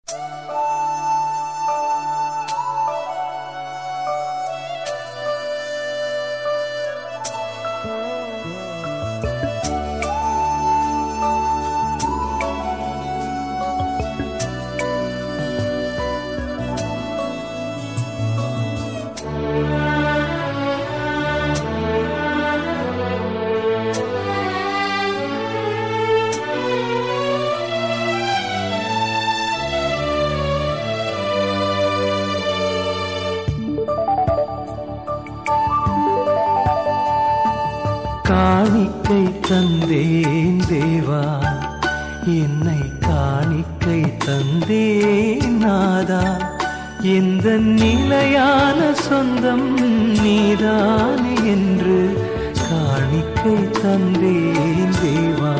காணிக்கை தந்தேன் தேவா, என்னை காணிக்கை தந்தேன் நாதா, எந்த நிலையான சொந்தம் நீதானே என்று காணிக்கை தந்தேன் தேவா.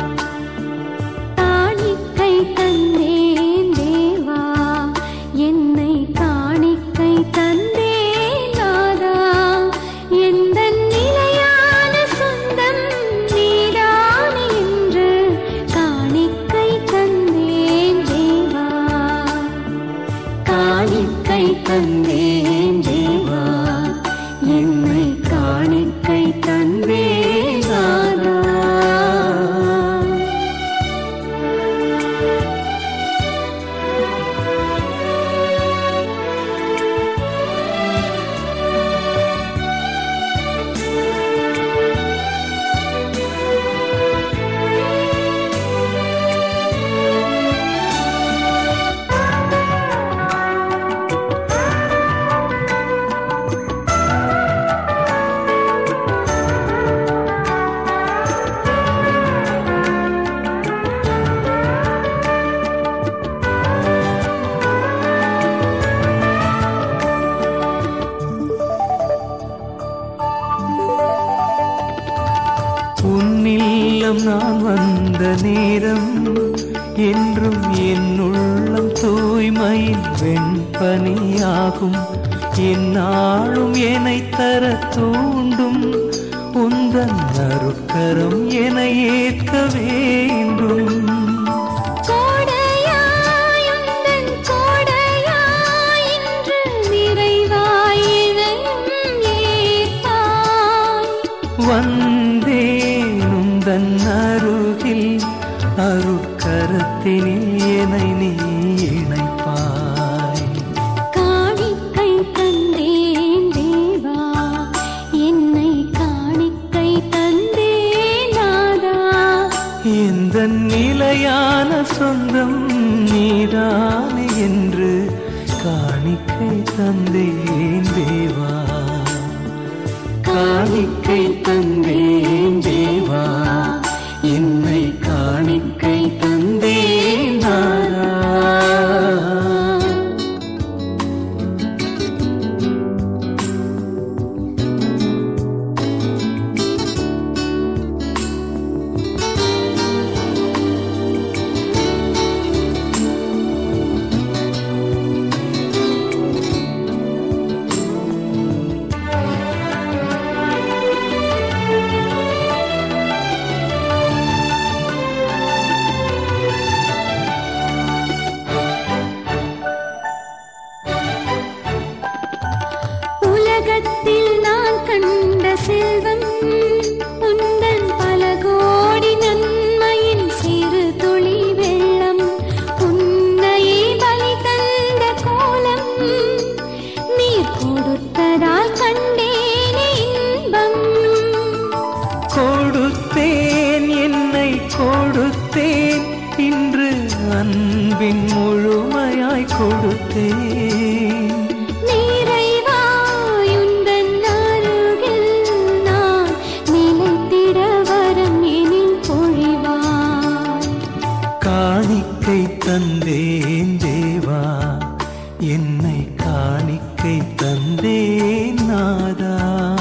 காணிக்கை தந்தேன் தேவா, என்னை காணிக்கை தந்தேன் நாதா, எந்த நிலையான சொந்தம் நீதானே என்று காணிக்கை தந்தேன் தேவா. காணிக்கை தந்தேன் தேவா, என்னை காணிக்கை தந்தேன் நாதா. உன்னில்லம் நான் வந்த நேரம் என்றும் என்னுள்ளம் தூய்மையின் வெண்பனியாகும். என்னாலும் என்னை தர தூண்டும் உந்தன் அருட்கரம் என ஏற்க வேண்டும். வந்தேன் உந்தன் அருகில், அருட்கரத்தினில் என்னை நீ இணைப்பாய். காணிக்கை தந்தேன் தேவா, என்னை காணிக்கை தந்தேன் நாதா, எந்த நிலையான சொந்தம் நீதானே என்று காணிக்கை தந்தேன் தேவா. காணிக்கை தந்தேன் தேவா, என்னை காணிக்கை தந்தேன் நாதா. உலகத்தில் நான் கண்ட செல்வம் உந்தன் பல கோடி நன்மையின் சிறு துளி வெள்ளம். உன்னையே பலி தந்த கோலம் நீர் கொடுத்ததால் கண்டேனே இன்பம். கொடுத்தேன் என்னை கொடுத்தேன், இன்று அன்பின் முழுமையாய் கொடுத்தேன். காணிக்கை தந்தேன் தேவா, என்னை காணிக்கை தந்தேன் நாதா.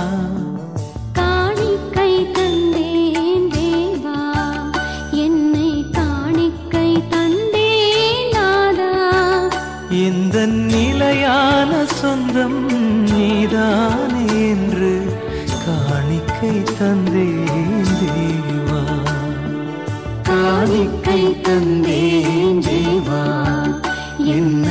காணிக்கை தந்தேன் தேவா, என்னை காணிக்கை தந்தேன் நாதா, எந்த நிலையான சொந்தம் நீதானே என்று காணிக்கை தந்தேன் தேவா. காணிக்கை தந்தேன் தேவா, என்